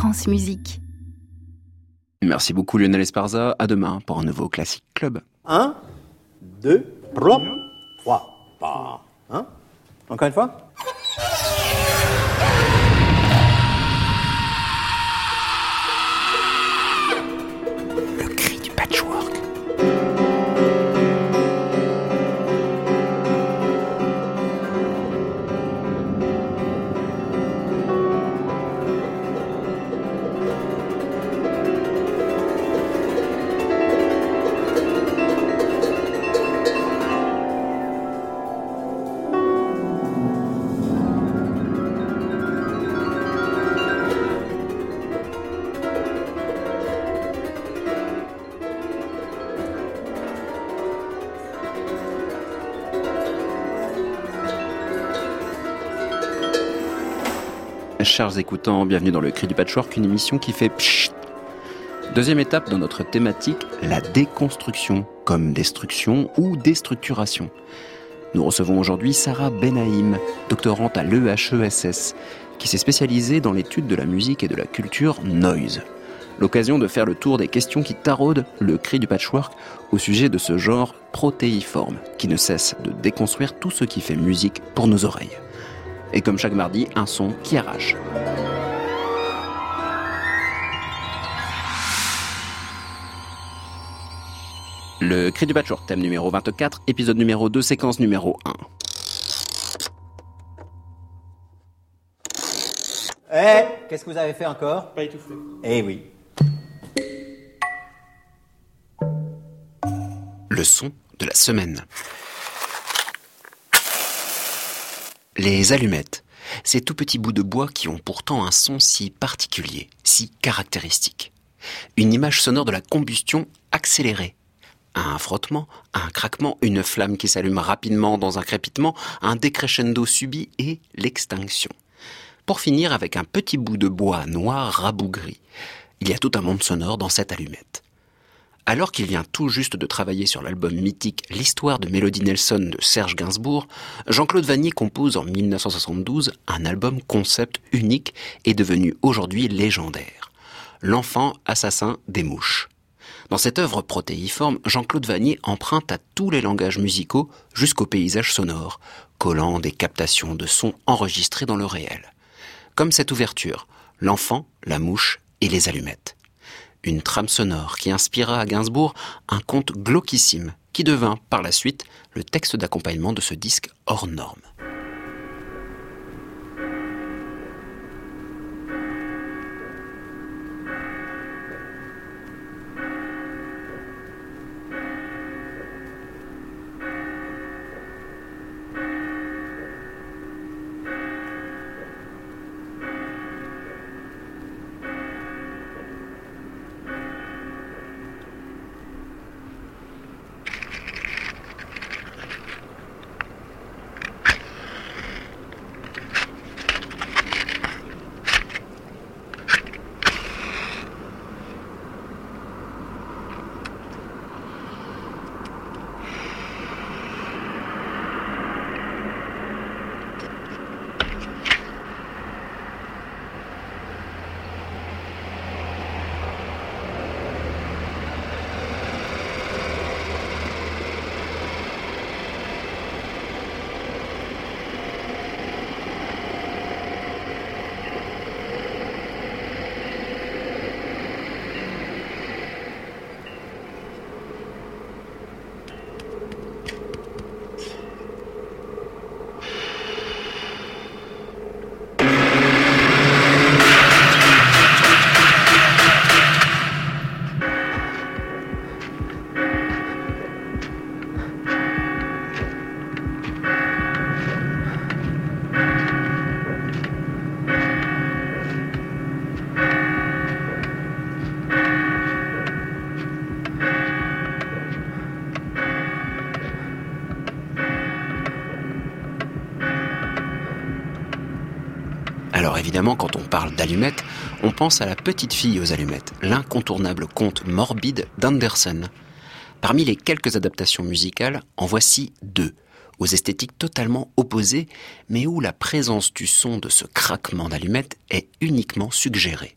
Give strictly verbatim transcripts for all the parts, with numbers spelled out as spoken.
France Musique. Merci beaucoup Lionel Esparza, à demain pour un nouveau Classic Club. Un, deux, plop, trois, pas. Hein? Encore une fois? Le cri du patchwork. Chers écoutants, bienvenue dans le Cri du Patchwork, une émission qui fait pchit. Deuxième étape dans notre thématique, la déconstruction, comme destruction ou déstructuration. Nous recevons aujourd'hui Sarah Benaïm, doctorante à l'E H E S S, qui s'est spécialisée dans l'étude de la musique et de la culture noise. L'occasion de faire le tour des questions qui taraudent le Cri du Patchwork au sujet de ce genre protéiforme, qui ne cesse de déconstruire tout ce qui fait musique pour nos oreilles. Et comme chaque mardi, un son qui arrache. Le Cri du Patchwork, thème numéro vingt-quatre, épisode numéro deux, séquence numéro un. Eh, hey, qu'est-ce que vous avez fait encore? Pas étouffé. Eh oui. Le son de la semaine. Les allumettes, ces tout petits bouts de bois qui ont pourtant un son si particulier, si caractéristique. Une image sonore de la combustion accélérée. Un frottement, un craquement, une flamme qui s'allume rapidement dans un crépitement, un décrescendo subi et l'extinction. Pour finir avec un petit bout de bois noir rabougri. Il y a tout un monde sonore dans cette allumette. Alors qu'il vient tout juste de travailler sur l'album mythique L'histoire de Melody Nelson de Serge Gainsbourg, Jean-Claude Vannier compose en dix-neuf cent soixante-douze un album concept unique et devenu aujourd'hui légendaire. L'enfant assassin des mouches. Dans cette œuvre protéiforme, Jean-Claude Vannier emprunte à tous les langages musicaux jusqu'au paysage sonore, collant des captations de sons enregistrés dans le réel. Comme cette ouverture, l'enfant, la mouche et les allumettes. Une trame sonore qui inspira à Gainsbourg un conte glauquissime qui devint, par la suite, le texte d'accompagnement de ce disque hors norme. Alors évidemment, quand on parle d'allumettes, on pense à La petite fille aux allumettes, l'incontournable conte morbide d'Andersen. Parmi les quelques adaptations musicales, en voici deux, aux esthétiques totalement opposées, mais où la présence du son de ce craquement d'allumettes est uniquement suggérée.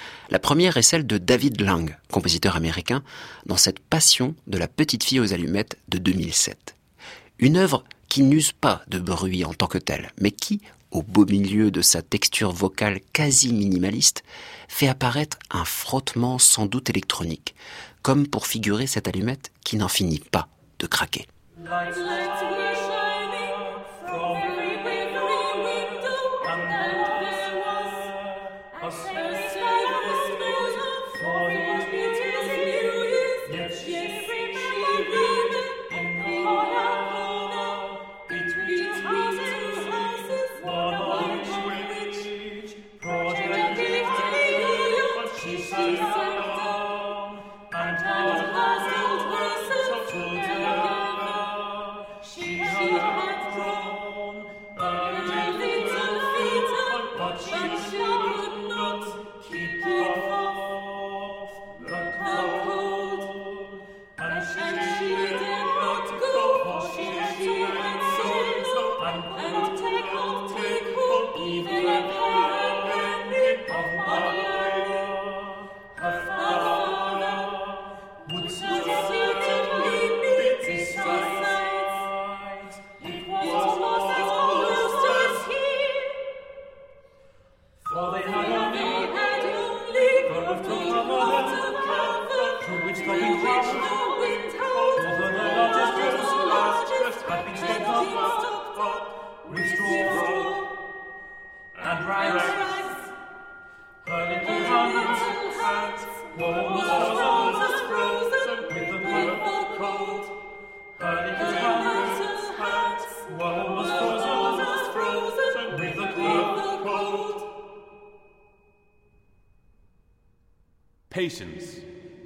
La première est celle de David Lang, compositeur américain, dans cette passion de la petite fille aux allumettes de deux mille sept. Une œuvre qui n'use pas de bruit en tant que telle, mais qui, au beau milieu de sa texture vocale quasi minimaliste, fait apparaître un frottement sans doute électronique, comme pour figurer cette allumette qui n'en finit pas de craquer. Patience.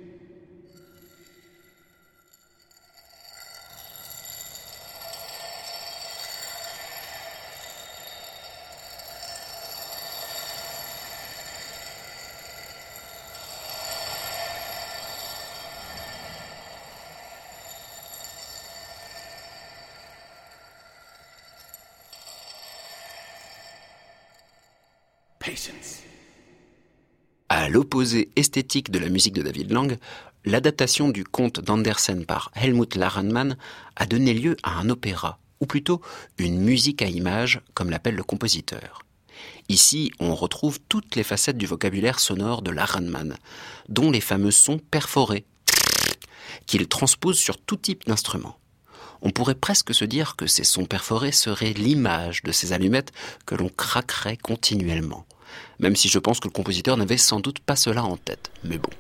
Patience. À l'opposé esthétique de la musique de David Lang, l'adaptation du conte d'Andersen par Helmut Lahrenmann a donné lieu à un opéra, ou plutôt une musique à images, comme l'appelle le compositeur. Ici, on retrouve toutes les facettes du vocabulaire sonore de Lahrenmann, dont les fameux sons perforés, qu'il transpose sur tout type d'instrument. On pourrait presque se dire que ces sons perforés seraient l'image de ces allumettes que l'on craquerait continuellement. Même si je pense que le compositeur n'avait sans doute pas cela en tête, mais bon.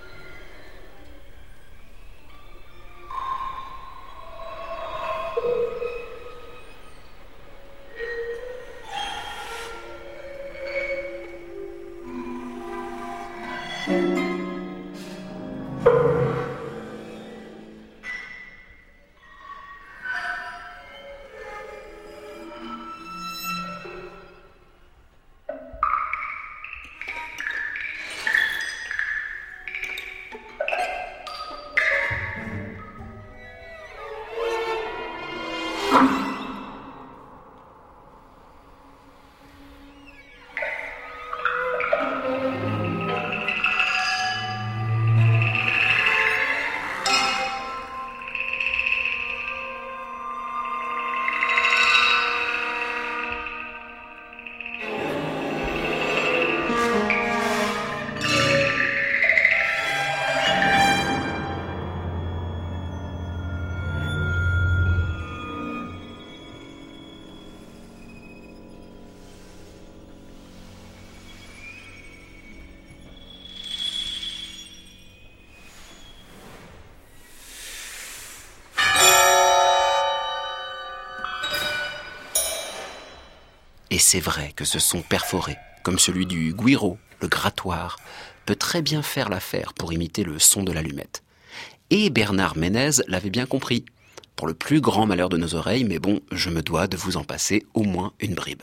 Et c'est vrai que ce son perforé, comme celui du güiro, le grattoir, peut très bien faire l'affaire pour imiter le son de l'allumette. Et Bernard Ménez l'avait bien compris, pour le plus grand malheur de nos oreilles, mais bon, je me dois de vous en passer au moins une bribe.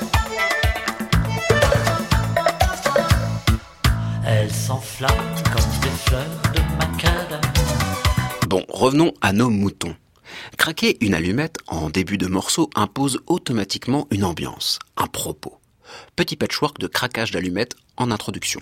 Elle s'enflamme comme fleurs de macadam. Bon, revenons à nos moutons. Craquer une allumette en début de morceau impose automatiquement une ambiance, un propos. Petit patchwork de craquage d'allumettes en introduction.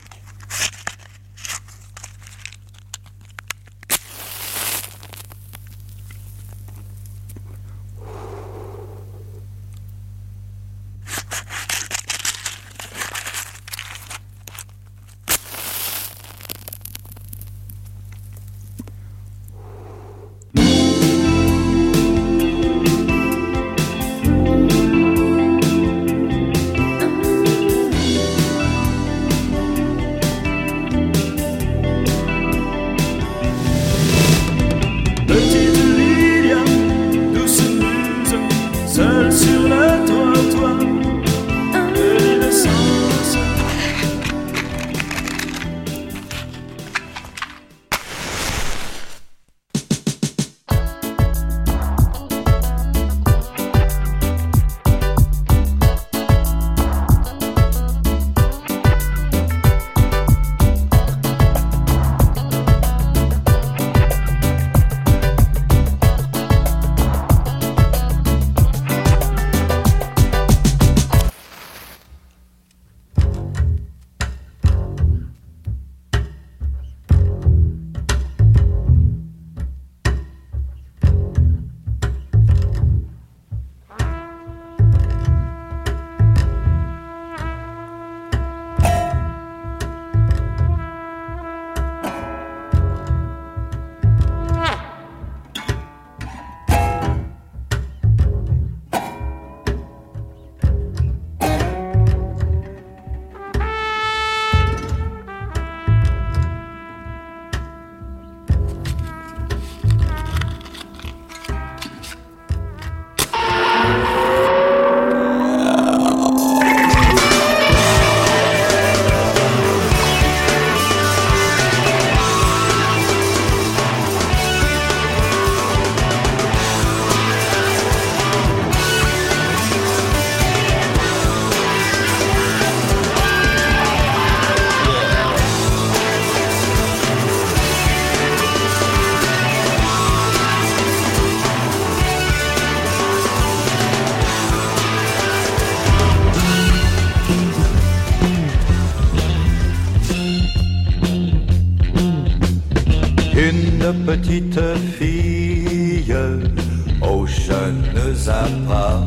Petite fille aux jeunes appas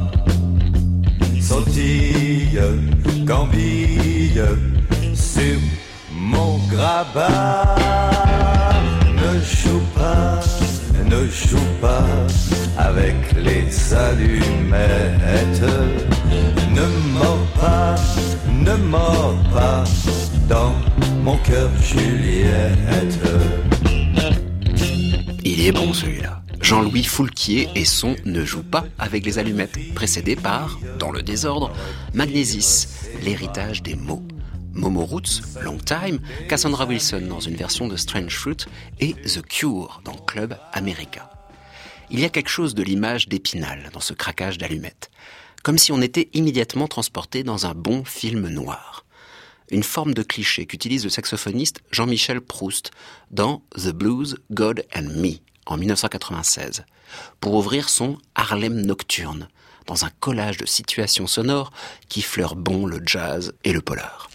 sautille, gambille sur mon grabat. Ne joue pas, ne joue pas avec les allumettes. Ne mords pas, ne mords pas dans mon cœur Juliette. Il est bon celui-là. Jean-Louis Foulquier et son Ne joue pas avec les allumettes, précédé par, dans le désordre, Magnésis, l'héritage des mots. Momo Roots, Long Time, Cassandra Wilson dans une version de Strange Fruit et The Cure dans Club America. Il y a quelque chose de l'image d'Épinal dans ce craquage d'allumettes, comme si on était immédiatement transporté dans un bon film noir. Une forme de cliché qu'utilise le saxophoniste Jean-Michel Proust dans The Blues, God and Me en dix-neuf cent quatre-vingt-seize, pour ouvrir son Harlem Nocturne, dans un collage de situations sonores qui fleurent bon le jazz et le polar.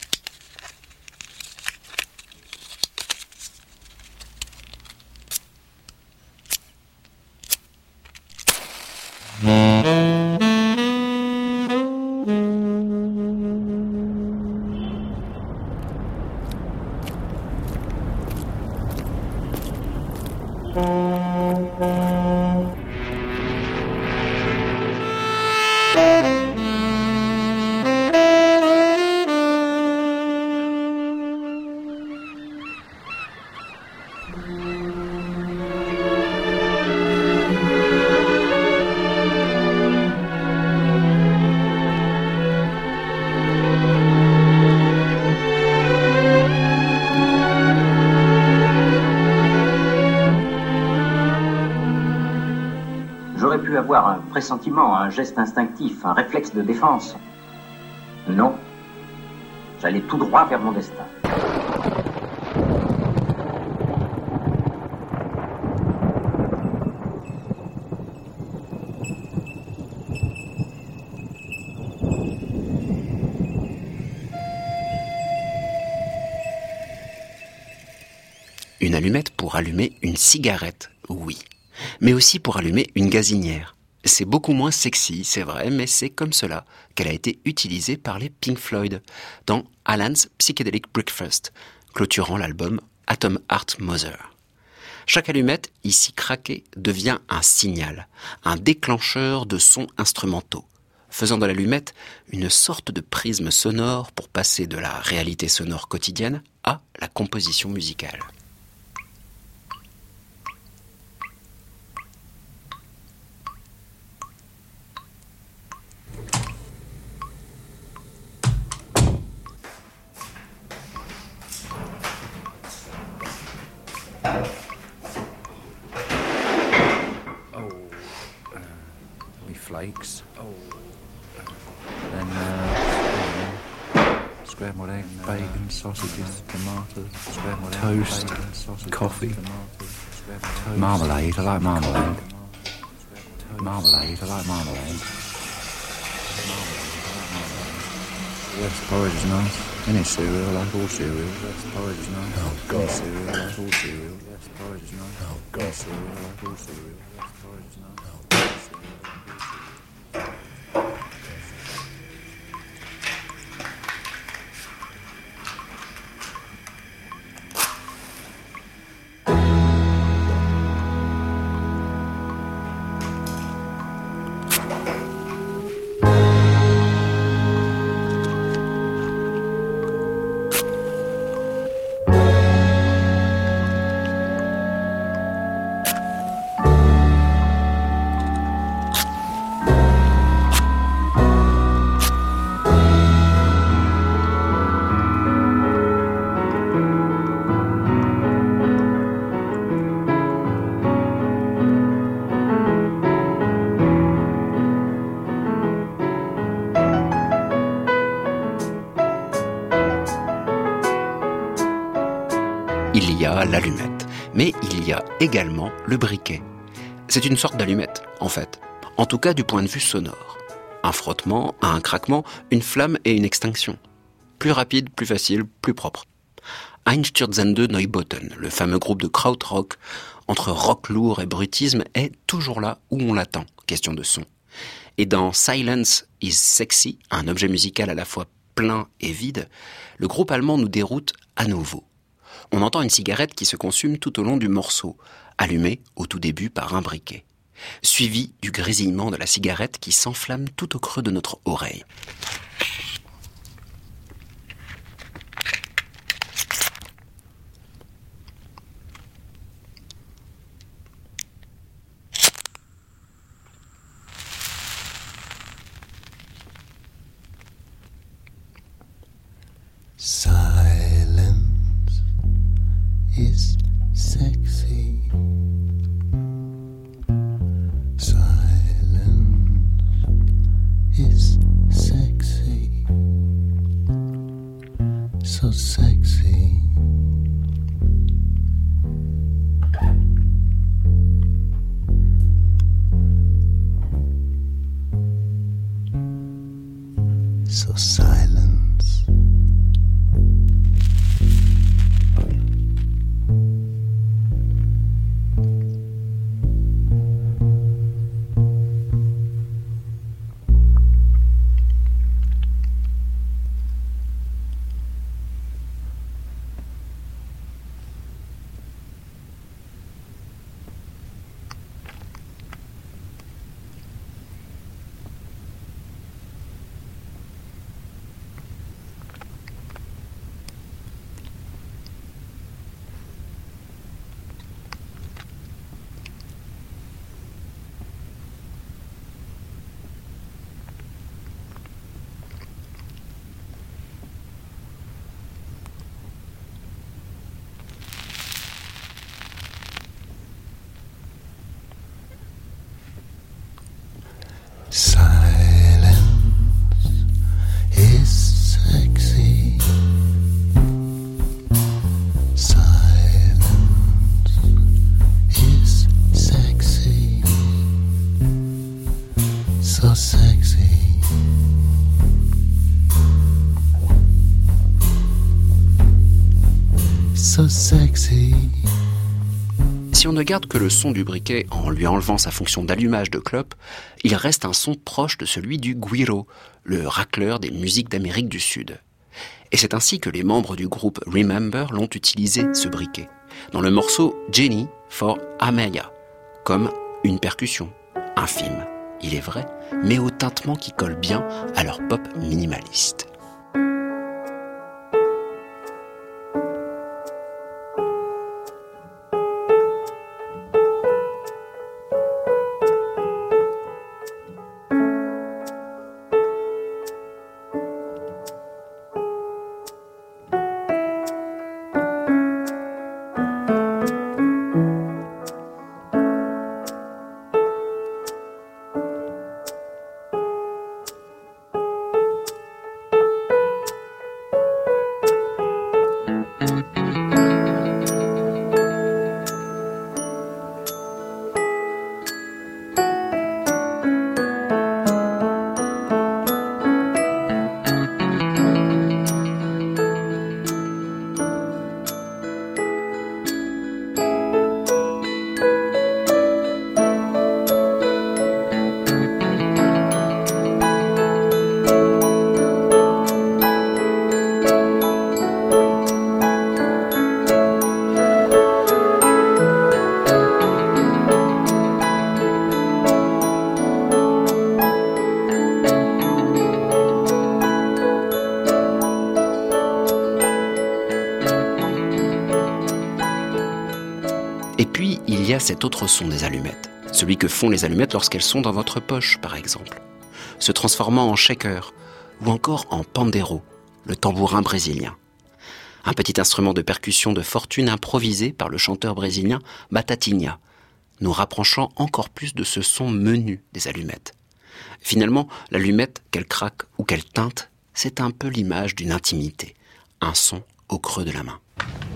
Avoir un pressentiment, un geste instinctif, un réflexe de défense. Non, j'allais tout droit vers mon destin. Une allumette pour allumer une cigarette, oui. Mais aussi pour allumer une gazinière. C'est beaucoup moins sexy, c'est vrai, mais c'est comme cela qu'elle a été utilisée par les Pink Floyd dans Alan's Psychedelic Breakfast, clôturant l'album Atom Heart Mother. Chaque allumette, ici craquée, devient un signal, un déclencheur de sons instrumentaux, faisant de l'allumette une sorte de prisme sonore pour passer de la réalité sonore quotidienne à la composition musicale. Flakes. Oh. Then uh, scrambled egg, bacon, sausages, tomatoes, scrambled toast, egg, bacon, sausages, coffee, tomatoes, marmalade. I like marmalade. Marmalade. I like marmalade. Yes, porridge is nice. Any cereal, I like all cereal. Yes, porridge is nice. Oh, God. Any cereal, I like all cereal. Yes, porridge is nice. Oh, God. Any cereal, I like all cereal. Yes, porridge is nice. Oh, God. Il y a l'allumette, mais il y a également le briquet. C'est une sorte d'allumette, en fait, en tout cas du point de vue sonore. Un frottement, un craquement, une flamme et une extinction. Plus rapide, plus facile, plus propre. Einstürzende Neubauten, le fameux groupe de krautrock, entre rock lourd et brutisme, est toujours là où on l'attend, question de son. Et dans Silence is Sexy, un objet musical à la fois plein et vide, le groupe allemand nous déroute à nouveau. On entend une cigarette qui se consume tout au long du morceau, allumée au tout début par un briquet, suivi du grésillement de la cigarette qui s'enflamme tout au creux de notre oreille. Silence is sexy. Silence is sexy. So sexy. So silence. so sexy. Si on ne garde que le son du briquet en lui enlevant sa fonction d'allumage de clope, il reste un son proche de celui du güiro, le racleur des musiques d'Amérique du Sud. Et c'est ainsi que les membres du groupe Remember l'ont utilisé, ce briquet, dans le morceau Jenny for Amelia, comme une percussion, infime, il est vrai, mais au tintement qui colle bien à leur pop minimaliste. Et puis, il y a cet autre son des allumettes, celui que font les allumettes lorsqu'elles sont dans votre poche, par exemple, se transformant en shaker ou encore en pandero, le tambourin brésilien. Un petit instrument de percussion de fortune improvisé par le chanteur brésilien Batatinha, nous rapprochant encore plus de ce son menu des allumettes. Finalement, l'allumette, qu'elle craque ou qu'elle teinte, c'est un peu l'image d'une intimité, un son au creux de la main.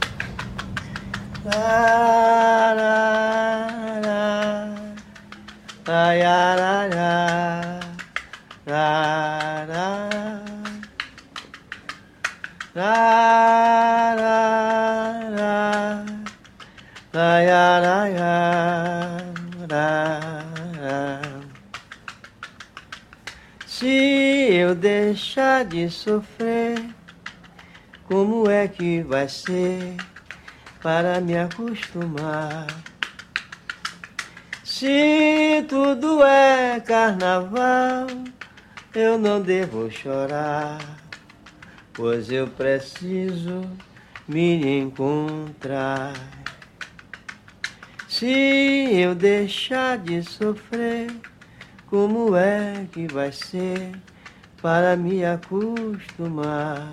La, la, la, la, ya, la, la, la, la, la, la, la, la, ya, la, ya, la, la. Se eu deixar de sofrer, como é que vai ser para me acostumar? Se tudo é carnaval, eu não devo chorar, pois eu preciso me encontrar. Se eu deixar de sofrer, como é que vai ser para me acostumar?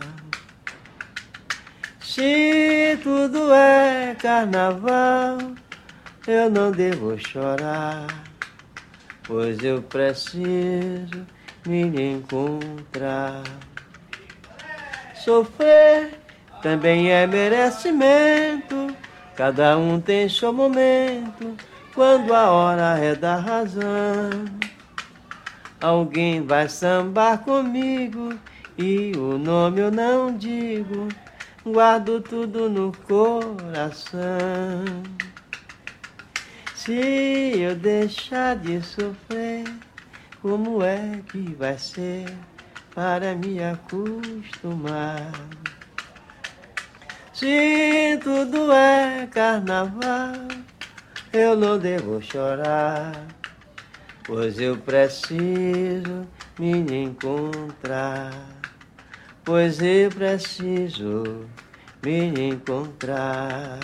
Se tudo é carnaval, eu não devo chorar, pois eu preciso me encontrar. Sofrer também é merecimento, cada um tem seu momento, quando a hora é da razão. Alguém vai sambar comigo e o nome eu não digo, guardo tudo no coração. Se eu deixar de sofrer, como é que vai ser para me acostumar? Se tudo é carnaval, eu não devo chorar, pois eu preciso me encontrar. Pois eu preciso me encontrar.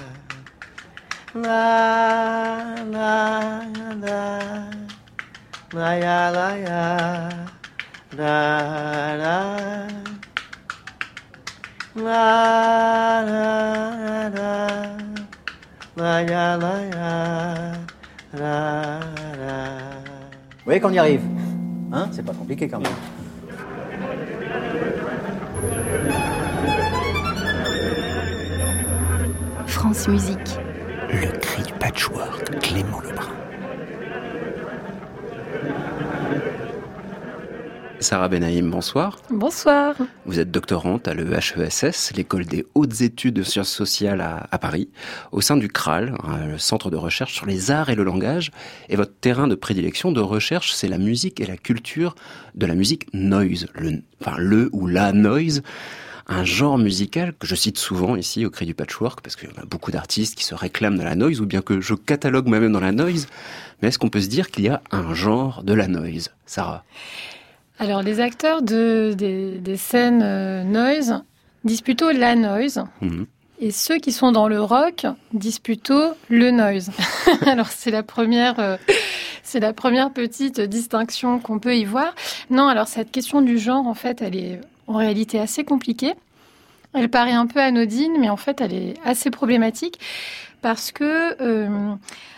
La, la, la, la, ya, la, ya, la, la, la, la, la, la, ya, la, ya, la, la. Vous voyez qu'on y arrive, hein? C'est pas compliqué quand même. France Musique. Le cri du patchwork, Clément Lebrun. Sarah Benaïm, bonsoir. Bonsoir. Vous êtes doctorante à l'E H E S S, l'école des hautes études de sciences sociales à, à Paris, au sein du C R A L, le centre de recherche sur les arts et le langage. Et votre terrain de prédilection de recherche, c'est la musique et la culture de la musique noise, le, enfin le ou la noise. Un genre musical que je cite souvent ici au Cri du Patchwork, parce qu'il y a beaucoup d'artistes qui se réclament de la noise, ou bien que je catalogue moi-même dans la noise. Mais est-ce qu'on peut se dire qu'il y a un genre de la noise, Sarah ? Alors, les acteurs de, des, des scènes euh, noise disent plutôt la noise. Mmh. Et ceux qui sont dans le rock disent plutôt le noise. Alors, c'est la première... Euh, c'est la première petite distinction qu'on peut y voir. Non, alors, cette question du genre, en fait, elle est en réalité assez compliquée. Elle paraît un peu anodine, mais en fait, elle est assez problématique parce que... Euh,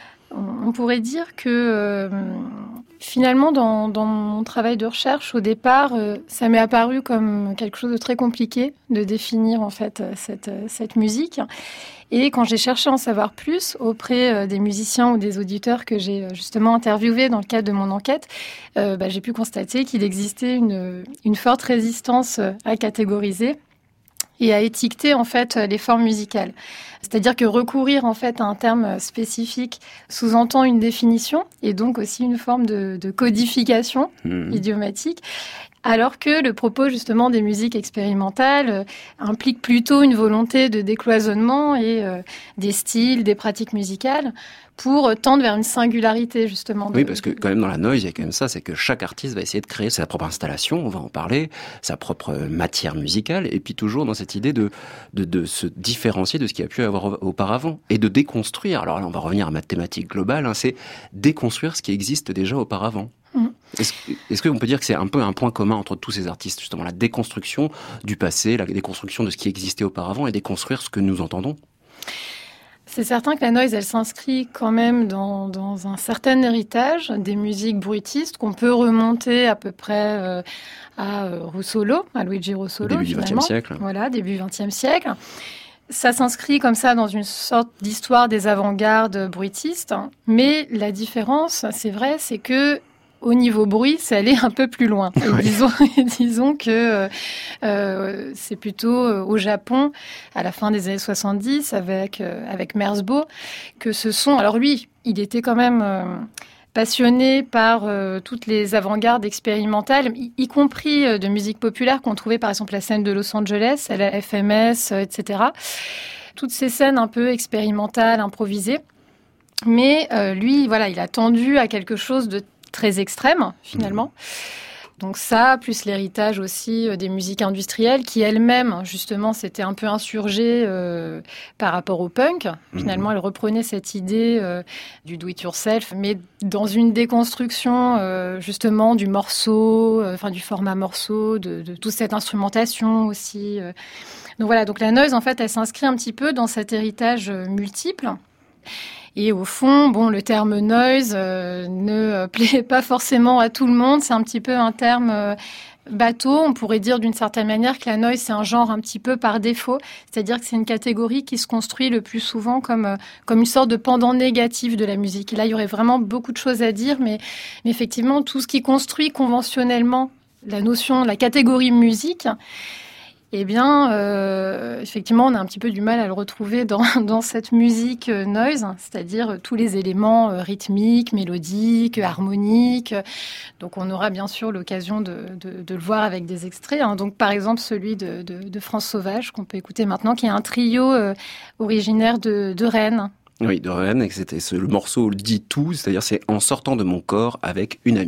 on pourrait dire que euh, finalement, dans, dans mon travail de recherche, au départ, euh, ça m'est apparu comme quelque chose de très compliqué de définir en fait cette, cette musique. Et quand j'ai cherché à en savoir plus auprès des musiciens ou des auditeurs que j'ai justement interviewés dans le cadre de mon enquête, euh, bah, j'ai pu constater qu'il existait une, une forte résistance à catégoriser et à étiqueter en fait les formes musicales. C'est-à-dire que recourir en fait à un terme spécifique sous-entend une définition et donc aussi une forme de, de codification mmh. idiomatique. Alors que le propos justement des musiques expérimentales euh, implique plutôt une volonté de décloisonnement et euh, des styles, des pratiques musicales pour tendre vers une singularité justement. De... Oui, parce que quand même dans la noise, il y a quand même ça, c'est que chaque artiste va essayer de créer sa propre installation, on va en parler, sa propre matière musicale, et puis toujours dans cette idée de, de, de se différencier de ce qu'il y a pu avoir auparavant et de déconstruire. Alors là, on va revenir à ma thématique globale, hein, c'est déconstruire ce qui existe déjà auparavant. Mmh. Est-ce, est-ce qu'on peut dire que c'est un peu un point commun entre tous ces artistes, justement, la déconstruction du passé, la déconstruction de ce qui existait auparavant et déconstruire ce que nous entendons ? C'est certain que la noise, elle s'inscrit quand même dans, dans un certain héritage des musiques bruitistes qu'on peut remonter à peu près euh, à euh, Russolo, à Luigi Russolo. Début du vingtième siècle. Voilà, début vingtième siècle. Ça s'inscrit comme ça dans une sorte d'histoire des avant-gardes bruitistes. Mais la différence, c'est vrai, c'est que au niveau bruit, c'est aller un peu plus loin. Et oui. disons, disons que euh, c'est plutôt euh, au Japon, à la fin des années soixante-dix, avec, euh, avec Merzbow, que ce sont... Alors lui, il était quand même euh, passionné par euh, toutes les avant-gardes expérimentales, y, y compris euh, de musique populaire qu'on trouvait par exemple la scène de Los Angeles, à la F M S, euh, et cetera. Toutes ces scènes un peu expérimentales, improvisées. Mais euh, lui, voilà, il a tendu à quelque chose de très extrême, finalement. Donc ça, plus l'héritage aussi des musiques industrielles qui elles-mêmes, justement, s'étaient un peu insurgées euh, par rapport au punk. Finalement, elles reprenaient cette idée euh, du do-it-yourself, mais dans une déconstruction, euh, justement, du morceau, euh, enfin du format morceau, de, de toute cette instrumentation aussi. Euh. Donc voilà, donc la noise, en fait, elle s'inscrit un petit peu dans cet héritage multiple. Et au fond, bon, le terme noise euh, ne plaît pas forcément à tout le monde. C'est un petit peu un terme euh, bateau. On pourrait dire d'une certaine manière que la noise, c'est un genre un petit peu par défaut. C'est-à-dire que c'est une catégorie qui se construit le plus souvent comme, euh, comme une sorte de pendant négatif de la musique. Et là, il y aurait vraiment beaucoup de choses à dire, mais, mais effectivement, tout ce qui construit conventionnellement la notion, la catégorie musique, eh bien, euh, effectivement, on a un petit peu du mal à le retrouver dans, dans cette musique noise, c'est-à-dire tous les éléments rythmiques, mélodiques, harmoniques. Donc, on aura bien sûr l'occasion de, de, de le voir avec des extraits. Hein. Donc, par exemple, celui de, de, de France Sauvage, qu'on peut écouter maintenant, qui est un trio euh, originaire de, de Rennes. Oui, de Rennes, et c'était ce, le morceau dit tout, c'est-à-dire c'est « En sortant de mon corps avec une amie ».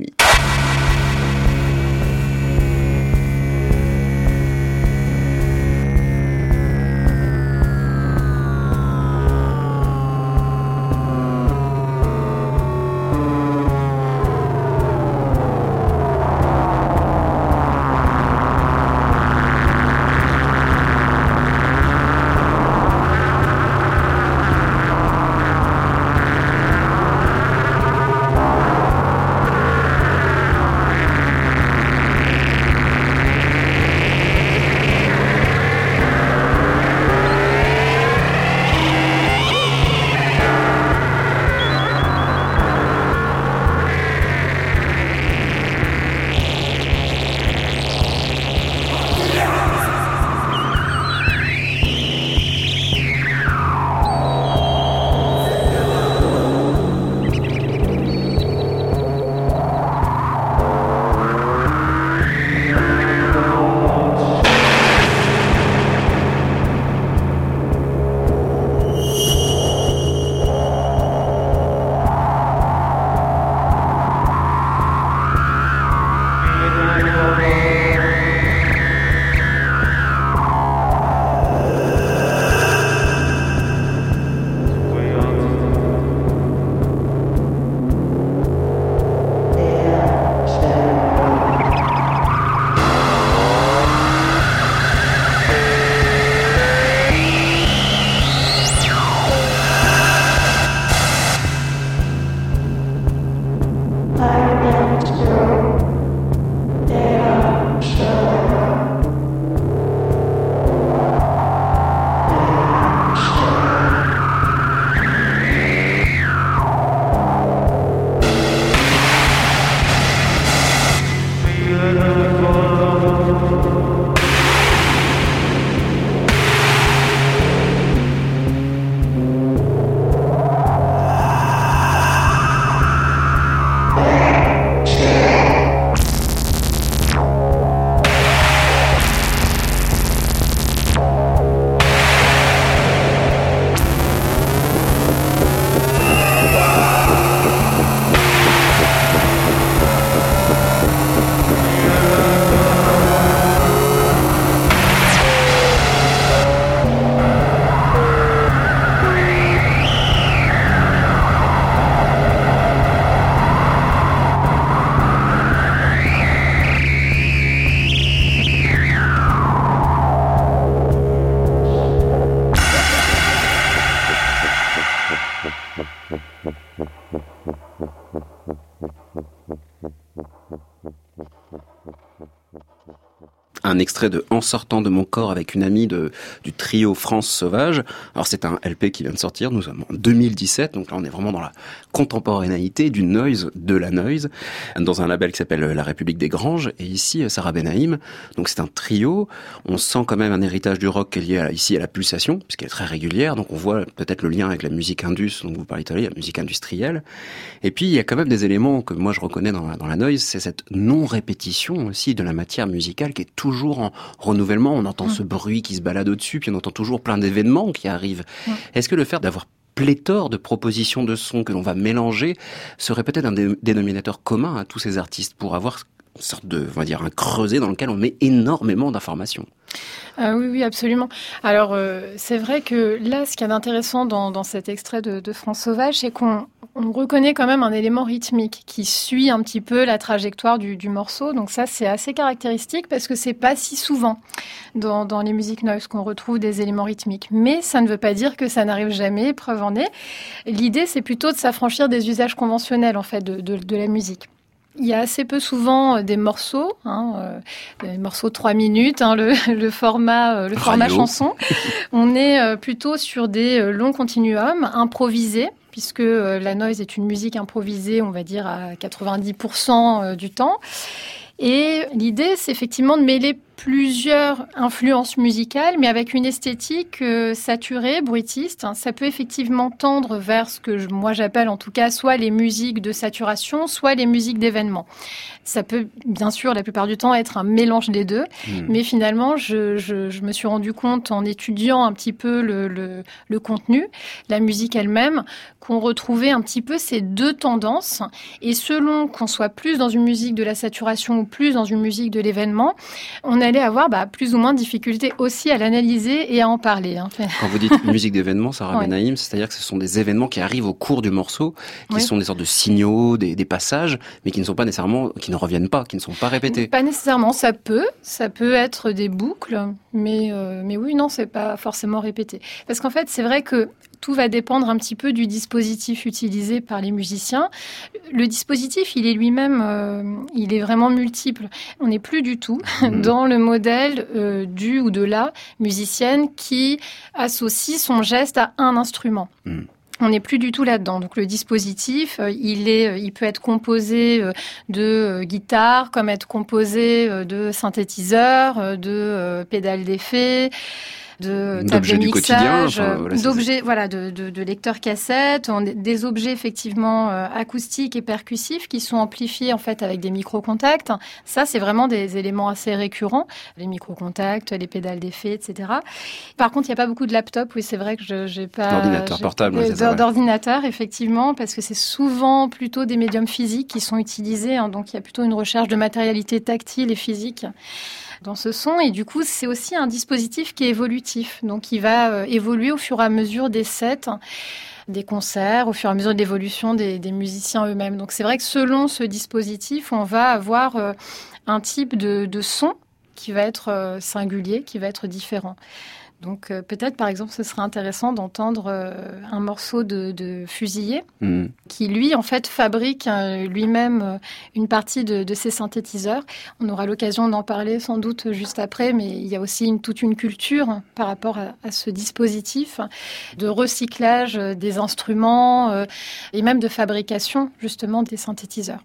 un extrait de En sortant de mon corps avec une amie de, du trio France Sauvage. Alors c'est un L P qui vient de sortir, nous sommes en deux mille dix-sept, donc là on est vraiment dans la contemporanéité du noise, de la noise, dans un label qui s'appelle La République des Granges, et ici Sarah Benaïm. Donc c'est un trio, on sent quand même un héritage du rock qui est lié à, ici à la pulsation, puisqu'elle est très régulière, donc on voit peut-être le lien avec la musique indus, dont vous parlez tout à l'heure, la musique industrielle. Et puis il y a quand même des éléments que moi je reconnais dans la, dans la noise, c'est cette non-répétition aussi de la matière musicale qui est toujours en renouvellement. On entend mmh. ce bruit qui se balade au-dessus, puis on entend toujours plein d'événements qui arrivent. Mmh. Est-ce que le fait d'avoir pléthore de propositions de sons que l'on va mélanger serait peut-être un dé- dénominateur commun à tous ces artistes pour avoir une sorte de, on va dire, un creuset dans lequel on met énormément d'informations? Ah oui, oui, absolument. Alors, euh, c'est vrai que là, ce qu'il y a d'intéressant dans, dans cet extrait de, de France Sauvage, c'est qu'on on reconnaît quand même un élément rythmique qui suit un petit peu la trajectoire du, du morceau. Donc ça, c'est assez caractéristique parce que c'est pas si souvent dans, dans les musiques noise qu'on retrouve des éléments rythmiques. Mais ça ne veut pas dire que ça n'arrive jamais, preuve en est. L'idée, c'est plutôt de s'affranchir des usages conventionnels, en fait, de, de, de la musique. Il y a assez peu souvent des morceaux, hein, euh, des morceaux de trois minutes, hein, le, le format, euh, le format chanson. On est euh, plutôt sur des euh, longs continuums improvisés, puisque euh, la noise est une musique improvisée, on va dire à quatre-vingt-dix pour cent du temps. Et l'idée, c'est effectivement de mêler plusieurs influences musicales, mais avec une esthétique euh, saturée, bruitiste. Ça peut effectivement tendre vers ce que je, moi j'appelle en tout cas soit les musiques de saturation, soit les musiques d'événements. Ça peut bien sûr la plupart du temps être un mélange des deux, mmh. mais finalement je, je, je me suis rendu compte en étudiant un petit peu le, le, le contenu, la musique elle-même, qu'on retrouvait un petit peu ces deux tendances. Et selon qu'on soit plus dans une musique de la saturation ou plus dans une musique de l'événement, on allait avoir bah, plus ou moins de difficulté aussi à l'analyser et à en parler. Hein. Quand vous dites musique d'événement, Sarah ouais. Benaïm, c'est-à-dire que ce sont des événements qui arrivent au cours du morceau, qui oui. sont des sortes de signaux, des, des passages, mais qui ne sont pas nécessairement, qui ne reviennent pas, qui ne sont pas répétés. Pas nécessairement, ça peut, ça peut être des boucles, mais euh, mais oui, non, c'est pas forcément répété. Parce qu'en fait, c'est vrai que tout va dépendre un petit peu du dispositif utilisé par les musiciens. Le dispositif, il est lui-même, euh, il est vraiment multiple. On n'est plus du tout mmh. dans le modèle euh, du ou de la musicienne qui associe son geste à un instrument. Mmh. On n'est plus du tout là-dedans. Donc le dispositif, euh, il est, il peut être composé euh, de euh, guitare, comme être composé euh, de synthétiseurs, euh, de euh, pédales d'effet, de table de mixage, enfin, voilà, d'objets, voilà, de, de, de lecteurs cassettes, on, des objets effectivement euh, acoustiques et percussifs qui sont amplifiés en fait avec des micro-contacts. Ça, c'est vraiment des éléments assez récurrents, les micro-contacts, les pédales d'effet, et cetera. Par contre, il n'y a pas beaucoup de laptops. Oui, c'est vrai que je j'ai pas d'ordinateur portable, ouais, c'est ça, ouais. d'ordinateur effectivement, parce que c'est souvent plutôt des médiums physiques qui sont utilisés. Hein, donc, il y a plutôt une recherche de matérialité tactile et physique dans ce son, et du coup c'est aussi un dispositif qui est évolutif, donc il va euh, évoluer au fur et à mesure des sets, des concerts, au fur et à mesure de l'évolution des, des musiciens eux-mêmes. Donc c'est vrai que selon ce dispositif, on va avoir euh, un type de, de son qui va être euh, singulier, qui va être différent. Donc euh, peut-être, par exemple, ce serait intéressant d'entendre euh, un morceau de, de Fusillé, mmh. qui, lui, en fait, fabrique euh, lui-même euh, une partie de, de ses synthétiseurs. On aura l'occasion d'en parler sans doute juste après, mais il y a aussi une, toute une culture hein, par rapport à, à ce dispositif de recyclage euh, des instruments euh, et même de fabrication, justement, des synthétiseurs.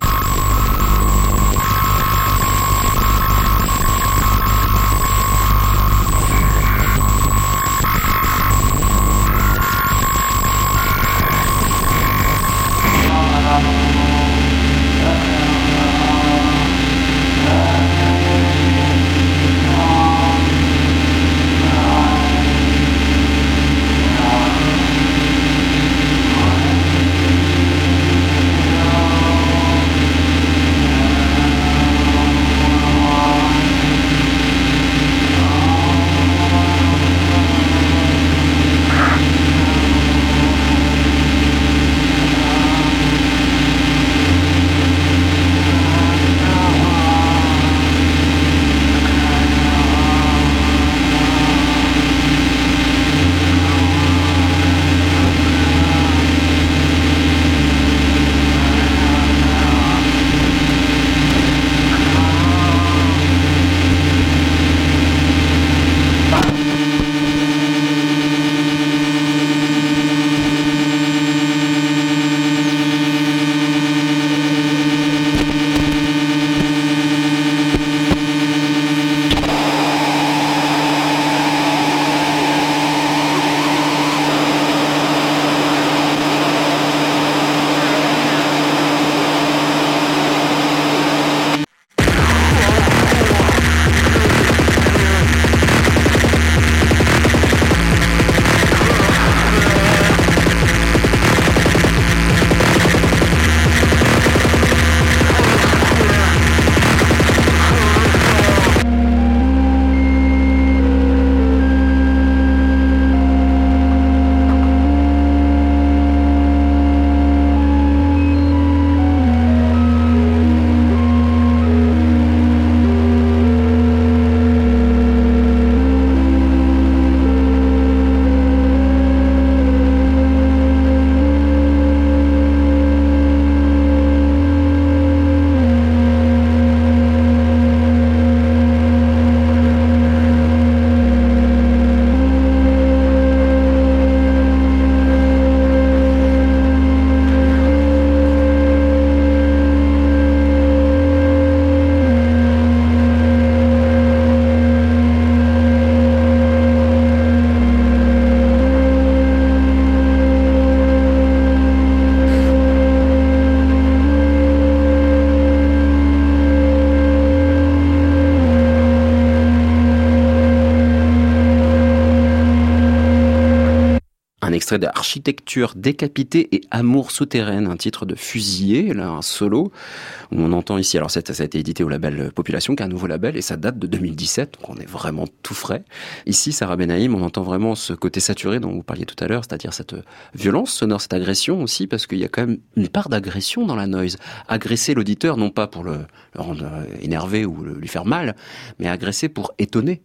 Un extrait d'Architecture décapitée et amour souterraine, un titre de Fusillé, là un solo, où on entend ici, alors ça, ça a été édité au label Population, qui est un nouveau label, et ça date de deux mille dix-sept, donc on est vraiment tout frais. Ici, Sarah Benaïm, on entend vraiment ce côté saturé dont vous parliez tout à l'heure, c'est-à-dire cette violence sonore, cette agression aussi, parce qu'il y a quand même une part d'agression dans la noise. Agresser l'auditeur, non pas pour le, le rendre énervé ou le, lui faire mal, mais agresser pour étonner.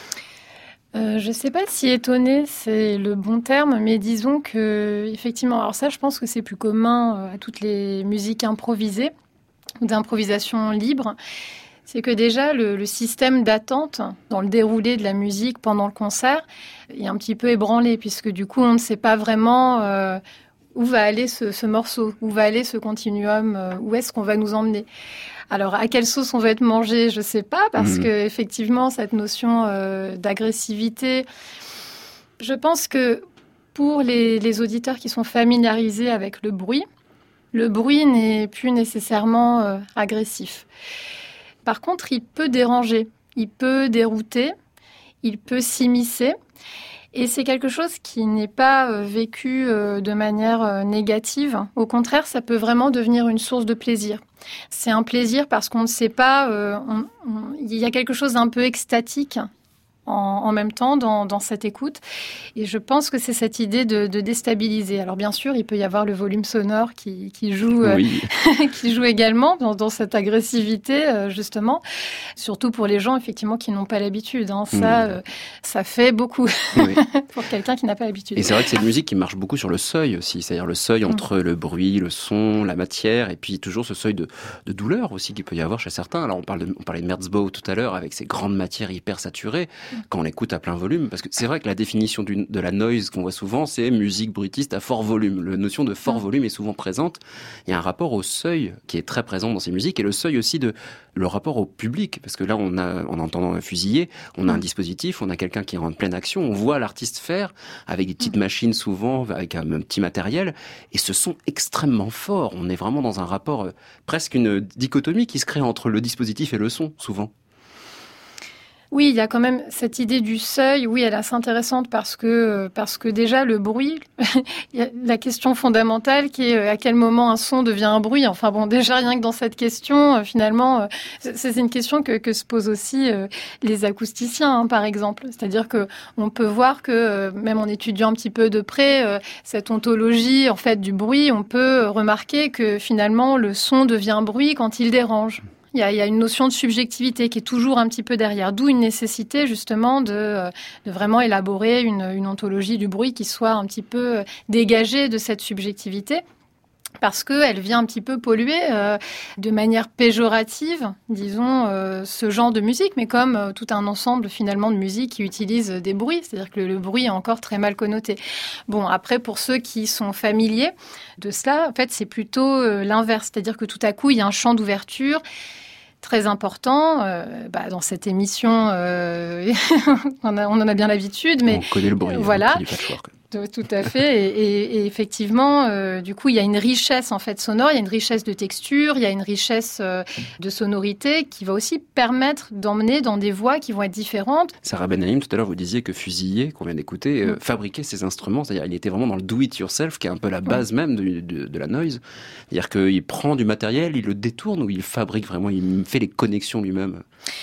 Euh, je sais pas si étonné c'est le bon terme, mais disons que effectivement, alors ça, je pense que c'est plus commun à toutes les musiques improvisées ou d'improvisation libre. C'est que déjà le, le système d'attente dans le déroulé de la musique pendant le concert est un petit peu ébranlé, puisque du coup on ne sait pas vraiment euh, où va aller ce, ce morceau, où va aller ce continuum, euh, où est-ce qu'on va nous emmener. Alors, à quelle sauce on va être mangé, je sais pas, parce mmh. que effectivement, cette notion euh, d'agressivité, je pense que pour les, les auditeurs qui sont familiarisés avec le bruit, le bruit n'est plus nécessairement euh, agressif. Par contre, il peut déranger, il peut dérouter, il peut s'immiscer. Et c'est quelque chose qui n'est pas vécu de manière négative. Au contraire, ça peut vraiment devenir une source de plaisir. C'est un plaisir parce qu'on ne sait pas, euh, on, on, il y a quelque chose d'un peu extatique en, en même temps dans, dans cette écoute. Et je pense que c'est cette idée de, de déstabiliser. Alors bien sûr, il peut y avoir le volume sonore qui, qui, joue, oui. euh, qui joue également dans, dans cette agressivité, euh, justement. Surtout pour les gens, effectivement, qui n'ont pas l'habitude. Hein. Ça, mmh. euh, ça fait beaucoup oui. pour quelqu'un qui n'a pas l'habitude. Et c'est vrai que c'est une musique qui marche beaucoup sur le seuil aussi. C'est-à-dire le seuil entre mmh. le bruit, le son, la matière, et puis toujours ce seuil de, de douleur aussi qu'il peut y avoir chez certains. Alors on, parle de, on parlait de Merzbow tout à l'heure, avec ses grandes matières hyper saturées. Quand on l'écoute à plein volume, parce que c'est vrai que la définition du, de la noise qu'on voit souvent, c'est musique bruitiste à fort volume. La notion de fort volume est souvent présente. Il y a un rapport au seuil qui est très présent dans ces musiques, et le seuil aussi de le rapport au public, parce que là, on a, en entendant Fusillé, on a un dispositif, on a quelqu'un qui est en pleine action, on voit l'artiste faire avec des petites machines souvent, avec un, un petit matériel, et ce son extrêmement fort. On est vraiment dans un rapport, euh, presque une dichotomie qui se crée entre le dispositif et le son, souvent. Oui, il y a quand même cette idée du seuil. Oui, elle est assez intéressante parce que, parce que déjà, le bruit, il y a la question fondamentale qui est à quel moment un son devient un bruit. Enfin bon, déjà, rien que dans cette question, finalement, c'est une question que, que se posent aussi les acousticiens, hein, par exemple. C'est-à-dire que on peut voir que, même en étudiant un petit peu de près, cette ontologie, en fait, du bruit, on peut remarquer que finalement, le son devient bruit quand il dérange. Il y, a, il y a une notion de subjectivité qui est toujours un petit peu derrière, d'où une nécessité justement de, de vraiment élaborer une, une ontologie du bruit qui soit un petit peu dégagée de cette subjectivité. Parce qu'elle vient un petit peu polluer euh, de manière péjorative, disons, euh, ce genre de musique, mais comme euh, tout un ensemble finalement de musique qui utilise des bruits, c'est-à-dire que le, le bruit est encore très mal connoté. Bon, après, pour ceux qui sont familiers de cela, en fait, c'est plutôt euh, l'inverse, c'est-à-dire que tout à coup, il y a un champ d'ouverture très important euh, bah, dans cette émission. Euh, on, a, on en a bien l'habitude, mais on connaît le bruit. Voilà. Du patchwork. Tout à fait. Et, et, et effectivement, euh, du coup, il y a une richesse en fait sonore, il y a une richesse de texture, il y a une richesse euh, de sonorité qui va aussi permettre d'emmener dans des voix qui vont être différentes. Sarah Benaïm, tout à l'heure, vous disiez que Fusillé, qu'on vient d'écouter, euh, mmh. fabriquait ses instruments. C'est-à-dire, il était vraiment dans le do-it-yourself, qui est un peu la base mmh. même de, de, de la noise. C'est-à-dire qu'il prend du matériel, il le détourne ou il fabrique vraiment, il fait les connexions lui-même.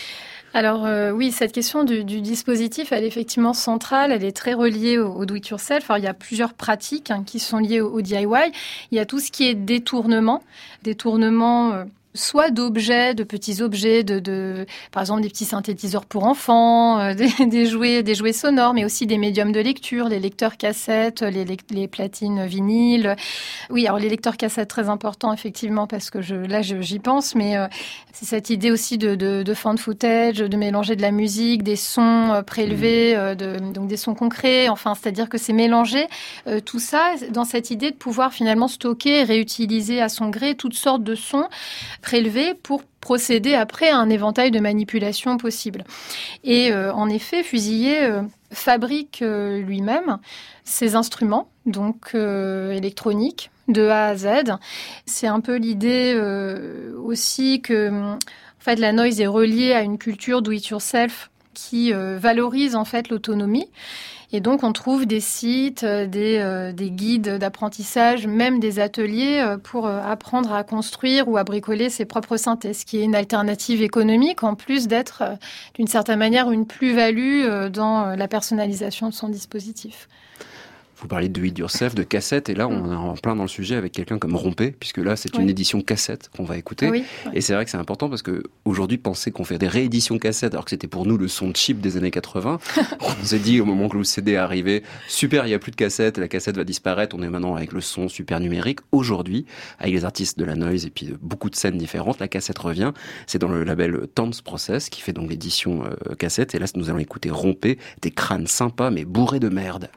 Alors euh, oui, cette question du, du dispositif, elle est effectivement centrale, elle est très reliée au, au do-it-yourself. Alors il y a plusieurs pratiques hein, qui sont liées au, au D I Y. Il y a tout ce qui est détournement, détournement euh, soit d'objets, de petits objets, de, de, par exemple des petits synthétiseurs pour enfants, euh, des, des jouets, des jouets sonores, mais aussi des médiums de lecture, les lecteurs cassettes, les, les platines vinyles. Oui, alors les lecteurs cassettes très importants effectivement parce que je, là je, j'y pense, mais euh, c'est cette idée aussi de, de, de fan footage, de mélanger de la musique, des sons euh, prélevés, euh, de, donc des sons concrets. Enfin, c'est-à-dire que c'est mélanger euh, tout ça dans cette idée de pouvoir finalement stocker et réutiliser à son gré toutes sortes de sons prélevés pour procéder après à un éventail de manipulations possibles. Et euh, en effet, Fusillé euh, fabrique euh, lui-même ses instruments, donc euh, électroniques, de A à Z. C'est un peu l'idée euh, aussi que en fait, la noise est reliée à une culture do-it-yourself qui euh, valorise en fait l'autonomie. Et donc, on trouve des sites, des, euh, des guides d'apprentissage, même des ateliers euh, pour euh, apprendre à construire ou à bricoler ses propres synthés, ce qui est une alternative économique, en plus d'être, euh, d'une certaine manière, une plus-value euh, dans euh, la personnalisation de son dispositif. Vous parlez de do it yourself, de cassette, et là on est en plein dans le sujet avec quelqu'un comme Rompé, puisque là c'est oui. une édition cassette qu'on va écouter. Oui, oui. Et c'est vrai que c'est important parce que aujourd'hui penser qu'on fait des rééditions cassette, alors que c'était pour nous le son cheap des années quatre-vingts, on s'est dit au moment que le C D est arrivé, super, il n'y a plus de cassette, la cassette va disparaître, on est maintenant avec le son super numérique. Aujourd'hui, avec les artistes de la noise et puis beaucoup de scènes différentes, la cassette revient. C'est dans le label Dance Process qui fait donc l'édition euh, cassette, et là nous allons écouter Rompé, des crânes sympas mais bourrés de merde.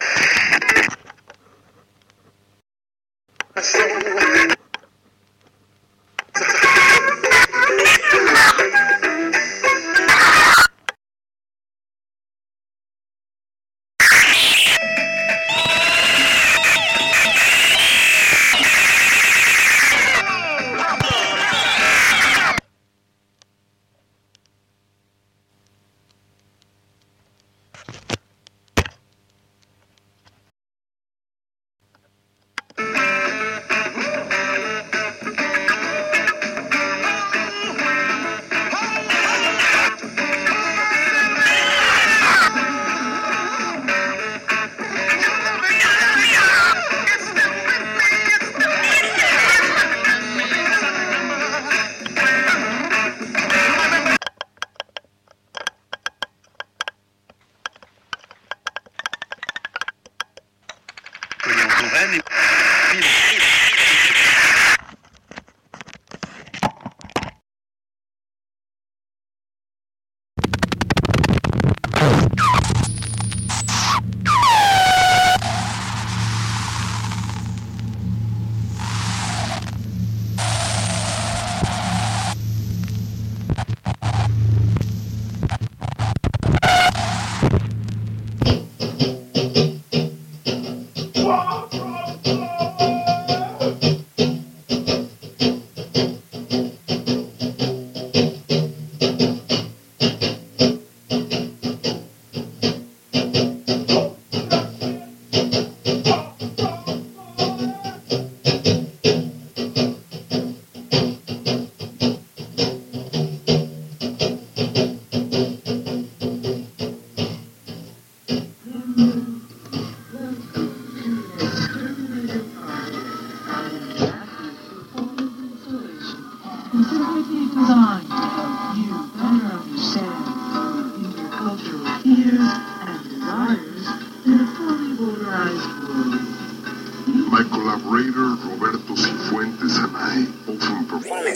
My collaborator Roberto Cifuentes and I often perform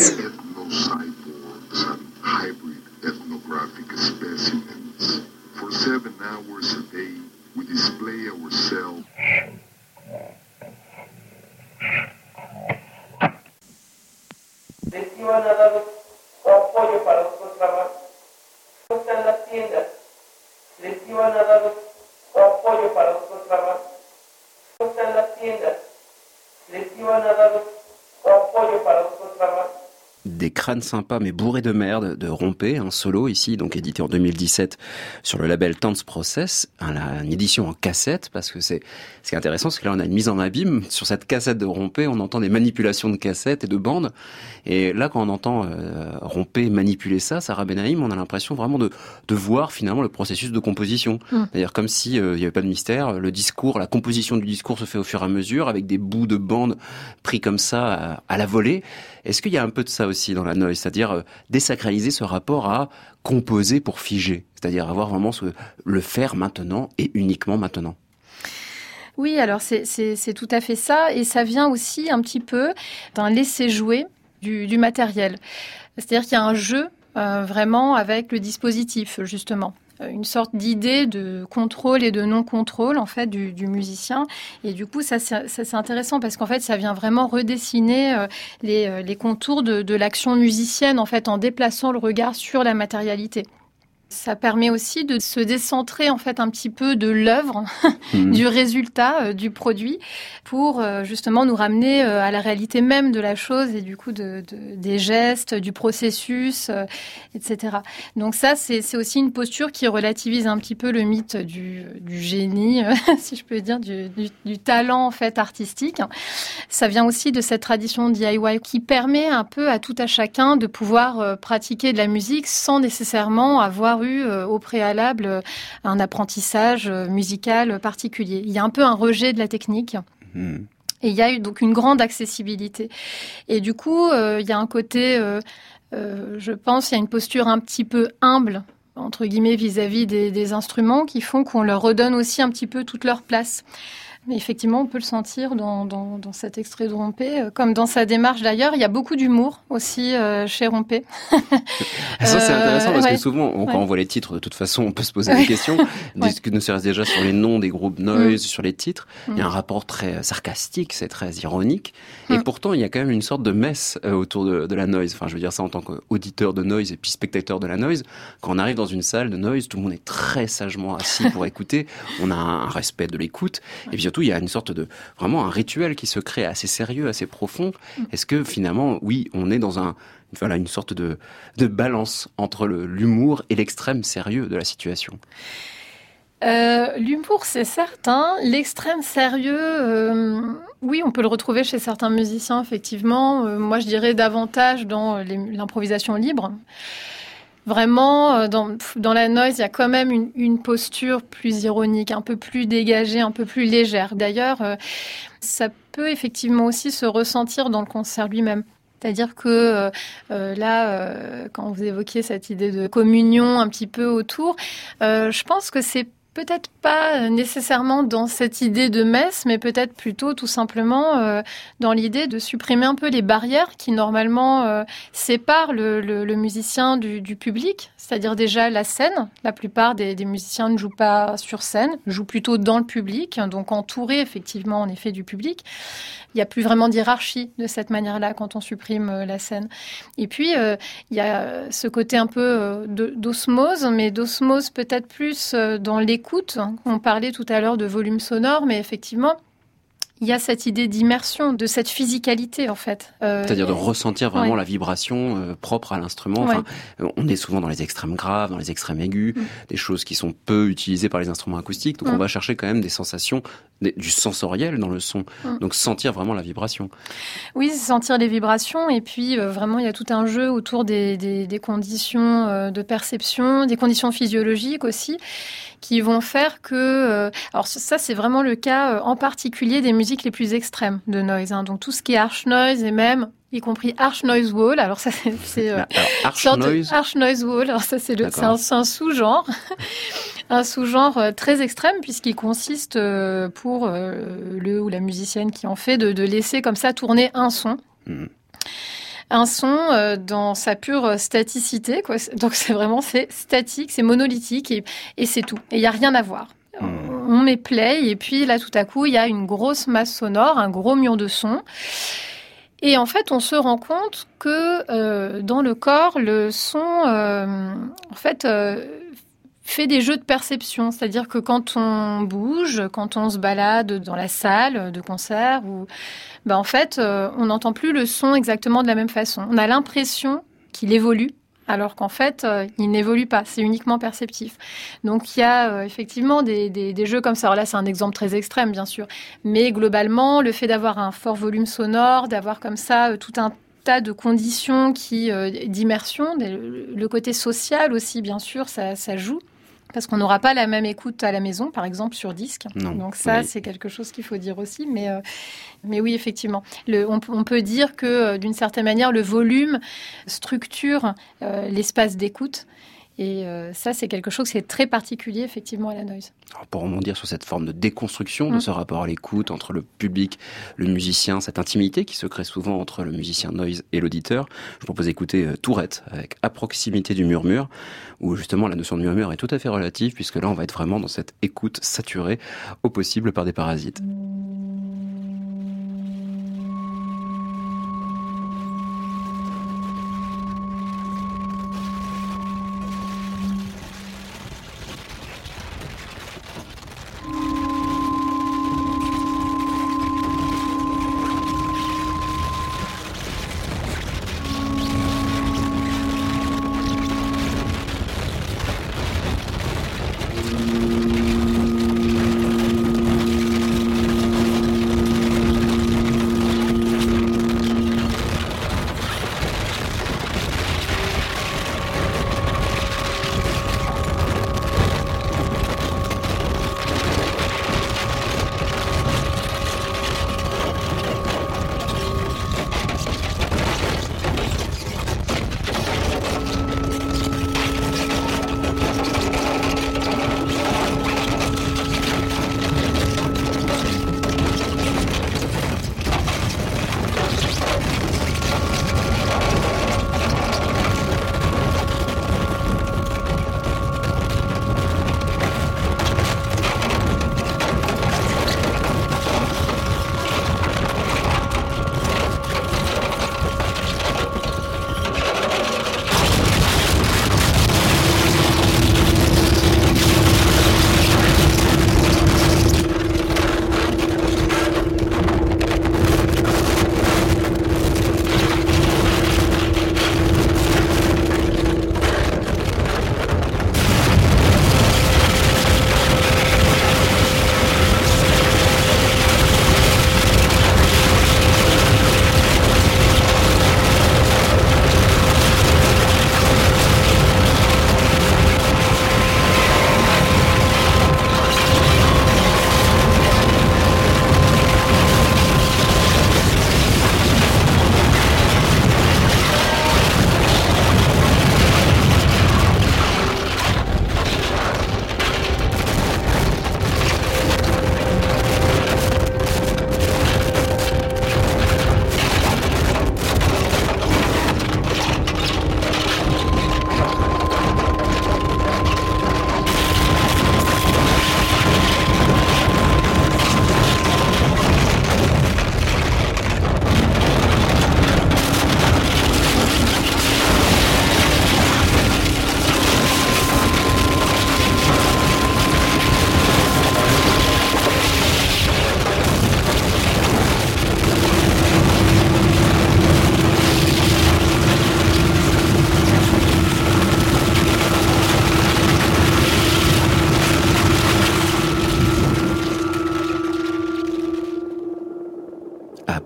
ethno-cyborgs and hybrid ethnographic specimens. For seven hours a day, we display ourselves. Les iban a dar apoyo para otro trabajo. No están las tiendas. Les iban a dar apoyo para otro trabajo. No están las tiendas. Les iban a dar apoyo para otro trabajo. Des crânes sympas mais bourrés de merde de Rompé, un solo ici, donc édité en deux mille dix-sept sur le label Dance Process, une édition en cassette, parce que c'est, ce qui est intéressant, c'est que là on a une mise en abîme. Sur cette cassette de Rompé, on entend des manipulations de cassettes et de bandes, et là quand on entend euh, Rompé manipuler ça, Sarah Benaïm, on a l'impression vraiment de, de voir finalement le processus de composition. Mmh. C'est-à-dire comme si il euh, n'y avait pas de mystère, le discours, la composition du discours se fait au fur et à mesure, avec des bouts de bandes pris comme ça à, à la volée. Est-ce qu'il y a un peu de ça aussi dans la noise, c'est-à-dire euh, désacraliser ce rapport à composer pour figer, c'est-à-dire avoir vraiment ce, le faire maintenant et uniquement maintenant? Oui, alors c'est, c'est, c'est tout à fait ça, et ça vient aussi un petit peu d'un laisser jouer du, du matériel. C'est-à-dire qu'il y a un jeu euh, vraiment avec le dispositif, justement. Une sorte d'idée de contrôle et de non-contrôle en fait du, du musicien, et du coup ça c'est, ça c'est intéressant parce qu'en fait ça vient vraiment redessiner euh, les, euh, les contours de, de l'action musicienne en fait en déplaçant le regard sur la matérialité. Ça permet aussi de se décentrer en fait un petit peu de l'œuvre, mmh. du résultat, euh, du produit, pour euh, justement nous ramener euh, à la réalité même de la chose et du coup de, de, des gestes, du processus, euh, et cetera. Donc ça, c'est, c'est aussi une posture qui relativise un petit peu le mythe du, du génie, euh, si je peux dire, du, du, du talent en fait artistique. Ça vient aussi de cette tradition D I Y qui permet un peu à tout à chacun de pouvoir euh, pratiquer de la musique sans nécessairement avoir eu euh, au préalable euh, un apprentissage euh, musical particulier. Il y a un peu un rejet de la technique. Mmh. Et il y a eu donc une grande accessibilité. Et du coup, euh, il y a un côté, euh, euh, je pense, il y a une posture un petit peu humble, entre guillemets, vis-à-vis des, des instruments qui font qu'on leur redonne aussi un petit peu toute leur place. Mais effectivement, on peut le sentir dans, dans, dans cet extrait de Rompé, euh, comme dans sa démarche d'ailleurs. Il y a beaucoup d'humour aussi euh, chez Rompé. Ça, c'est intéressant parce ouais. que souvent, on, quand ouais. on voit les titres, de toute façon, on peut se poser ouais. des questions. ouais. Que ne serait-ce déjà sur les noms des groupes noise, mm. sur les titres. Mm. Il y a un rapport très sarcastique, c'est très ironique. Mm. Et pourtant, il y a quand même une sorte de messe euh, autour de, de la noise. Enfin, je veux dire ça en tant qu'auditeur de noise et puis spectateur de la noise. Quand on arrive dans une salle de noise, tout le monde est très sagement assis pour écouter. On a un, un respect de l'écoute. Ouais. Et puis surtout, il y a une sorte de vraiment un rituel qui se crée assez sérieux, assez profond. Mm. Est-ce que finalement, oui, on est dans un voilà une sorte de de balance entre le, l'humour et l'extrême sérieux de la situation? Euh, l'humour, c'est certain. L'extrême sérieux, euh, oui, on peut le retrouver chez certains musiciens, effectivement. Euh, moi, je dirais davantage dans les, l'improvisation libre. Vraiment, dans, dans la noise, il y a quand même une, une posture plus ironique, un peu plus dégagée, un peu plus légère. D'ailleurs, euh, ça peut effectivement aussi se ressentir dans le concert lui-même. C'est-à-dire que euh, là, euh, quand vous évoquiez cette idée de communion un petit peu autour, euh, je pense que c'est peut-être pas nécessairement dans cette idée de messe, mais peut-être plutôt tout simplement euh, dans l'idée de supprimer un peu les barrières qui normalement euh, séparent le, le, le musicien du, du public, c'est-à-dire déjà la scène. La plupart des, des musiciens ne jouent pas sur scène, jouent plutôt dans le public, donc entourés effectivement en effet du public. Il n'y a plus vraiment d'hiérarchie de cette manière-là quand on supprime euh, la scène. Et puis, euh, il y a ce côté un peu euh, de, d'osmose, mais d'osmose peut-être plus euh, dans l'écoute. On parlait tout à l'heure de volume sonore, mais effectivement, il y a cette idée d'immersion, de cette physicalité en fait. Euh, C'est-à-dire de ressentir vraiment ouais. la vibration euh, propre à l'instrument. Enfin, ouais. On est souvent dans les extrêmes graves, dans les extrêmes aigus, mm. des choses qui sont peu utilisées par les instruments acoustiques. Donc mm. on va chercher quand même des sensations, des, du sensoriel dans le son. Mm. Donc sentir vraiment la vibration. Oui, sentir les vibrations. Et puis euh, vraiment, il y a tout un jeu autour des, des, des conditions euh, de perception, des conditions physiologiques aussi, qui vont faire que... Euh, alors ça, c'est vraiment le cas euh, en particulier des musiques les plus extrêmes de noise. Hein. Donc tout ce qui est harsh noise et même, y compris harsh noise wall. Alors ça, c'est... c'est euh, alors, harsh noise Harsh noise wall. Alors ça, c'est, le, c'est, un, c'est un sous-genre. un sous-genre euh, très extrême puisqu'il consiste euh, pour euh, le ou la musicienne qui en fait de, de laisser comme ça tourner un son. Mmh. Un son euh, dans sa pure staticité, quoi. Donc c'est vraiment c'est statique, c'est monolithique et, et c'est tout. Et il y a rien à voir. Mmh. On met play et puis là tout à coup il y a une grosse masse sonore, un gros mur de son. Et en fait on se rend compte que euh, dans le corps le son, euh, en fait. Euh, fait des jeux de perception, c'est-à-dire que quand on bouge, quand on se balade dans la salle de concert, ou, ben en fait, euh, on n'entend plus le son exactement de la même façon. On a l'impression qu'il évolue, alors qu'en fait, euh, il n'évolue pas, c'est uniquement perceptif. Donc il y a euh, effectivement des, des, des jeux comme ça. Alors là, c'est un exemple très extrême, bien sûr, mais globalement, le fait d'avoir un fort volume sonore, d'avoir comme ça euh, tout un tas de conditions qui, euh, d'immersion, le, le côté social aussi, bien sûr, ça, ça joue. Parce qu'on n'aura pas la même écoute à la maison, par exemple, sur disque. Non, Donc ça, oui. c'est quelque chose qu'il faut dire aussi. Mais, euh, mais oui, effectivement. Le, on, on peut dire que, euh, d'une certaine manière, le volume structure euh, l'espace d'écoute. Et euh, ça, c'est quelque chose qui est très particulier, effectivement, à la noise. Alors pour rebondir sur cette forme de déconstruction mmh. de ce rapport à l'écoute entre le public, le musicien, cette intimité qui se crée souvent entre le musicien noise et l'auditeur, je propose d'écouter euh, Tourette avec À proximité du murmure, où justement la notion de murmure est tout à fait relative, puisque là, on va être vraiment dans cette écoute saturée au possible par des parasites.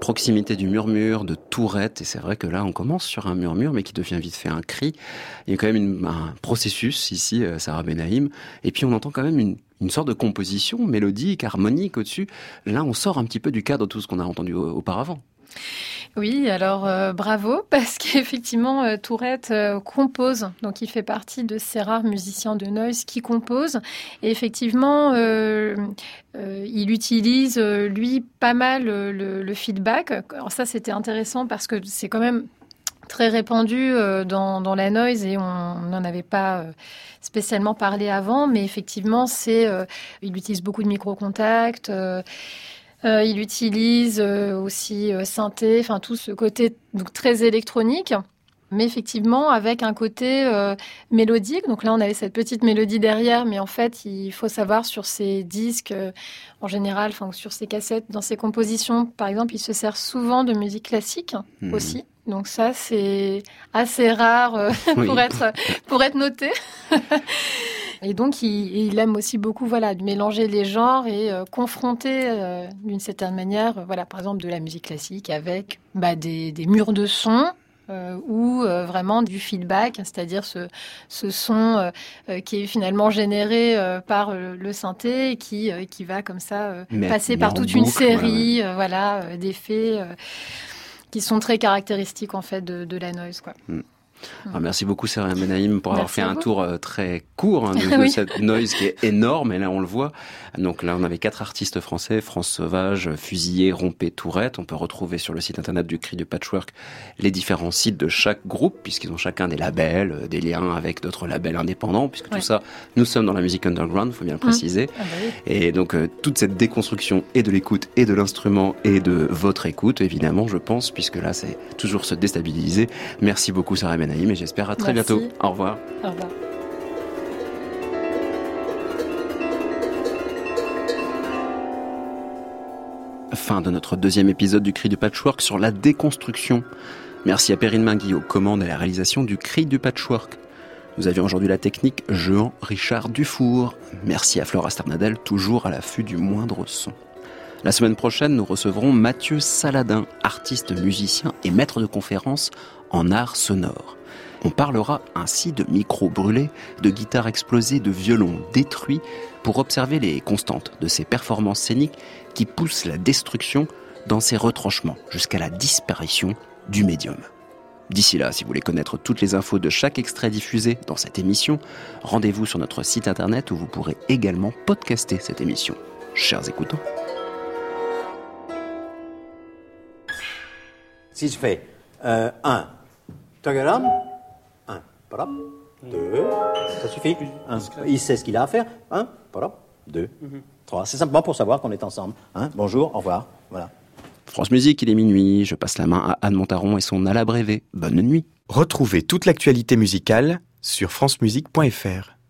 proximité du murmure, de Tourette, et c'est vrai que là on commence sur un murmure mais qui devient vite fait un cri. Il y a quand même une, un processus ici, Sarah Benaïm, et puis on entend quand même une, une sorte de composition mélodique, harmonique au-dessus. Là on sort un petit peu du cadre de tout ce qu'on a entendu auparavant. Oui, alors euh, bravo, parce qu'effectivement, euh, Tourette euh, compose, donc il fait partie de ces rares musiciens de noise qui composent. Et effectivement, euh, euh, il utilise, euh, lui, pas mal euh, le, le feedback. Alors ça, c'était intéressant parce que c'est quand même très répandu euh, dans, dans la noise et on n'en avait pas euh, spécialement parlé avant, mais effectivement, c'est, euh, il utilise beaucoup de micro-contacts. Euh, Euh, il utilise euh, aussi euh, synthé, enfin tout ce côté donc très électronique, mais effectivement avec un côté euh, mélodique. Donc là, on avait cette petite mélodie derrière, mais en fait, il faut savoir sur ces disques, euh, en général, enfin sur ces cassettes, dans ses compositions, par exemple, il se sert souvent de musique classique mmh. aussi. Donc ça, c'est assez rare euh, oui. pour être pour être noté. Et donc, il, il aime aussi beaucoup, voilà, mélanger les genres et euh, confronter, euh, d'une certaine manière, euh, voilà, par exemple, de la musique classique avec bah, des, des murs de son euh, ou euh, vraiment du feedback, c'est-à-dire ce, ce son euh, qui est finalement généré euh, par euh, le synthé et qui, euh, qui va comme ça euh, mais, passer mais par toute boucle, une série, ouais, ouais. Euh, voilà, euh, d'effets euh, qui sont très caractéristiques en fait de, de la noise, quoi. Mm. Alors, merci beaucoup Sarah Benaïm pour avoir merci fait un tour euh, très court hein, de, oui. de cette noise qui est énorme, et là on le voit. Donc là on avait quatre artistes français, France Sauvage, Fusillé, Rompé, Tourette. On peut retrouver sur le site internet du Cri du Patchwork les différents sites de chaque groupe, puisqu'ils ont chacun des labels, des liens avec d'autres labels indépendants, puisque oui. tout ça, nous sommes dans la musique underground, il faut bien le préciser. Mmh. Ah bah oui. Et donc euh, toute cette déconstruction et de l'écoute et de l'instrument et de votre écoute, évidemment, je pense, puisque là c'est toujours se déstabiliser. Merci beaucoup Sarah Benaïm. Mais j'espère à très Merci. bientôt. Au revoir. Au revoir. Fin de notre deuxième épisode du Cri du Patchwork sur la déconstruction. Merci à Perrine Mingui aux commandes et à la réalisation du Cri du Patchwork. Nous avions aujourd'hui la technique Jean Richard Dufour. Merci à Flora Sternadel, toujours à l'affût du moindre son. La semaine prochaine, nous recevrons Mathieu Saladin, artiste, musicien et maître de conférences en art sonore. On parlera ainsi de micros brûlés, de guitares explosées, de violons détruits, pour observer les constantes de ces performances scéniques qui poussent la destruction dans ses retranchements jusqu'à la disparition du médium. D'ici là, si vous voulez connaître toutes les infos de chaque extrait diffusé dans cette émission, rendez-vous sur notre site internet où vous pourrez également podcaster cette émission. Chers écoutants. Si je fais euh, un, tagaram, un, parap, deux, ça suffit. Un, il sait ce qu'il a à faire. Un, parap, deux, mm-hmm. trois. C'est simplement pour savoir qu'on est ensemble. Hein, bonjour, au revoir. Voilà. France Musique, il est minuit. Je passe la main à Anne Montaron et son à la brévé. Bonne nuit. Retrouvez toute l'actualité musicale sur francemusique point f r.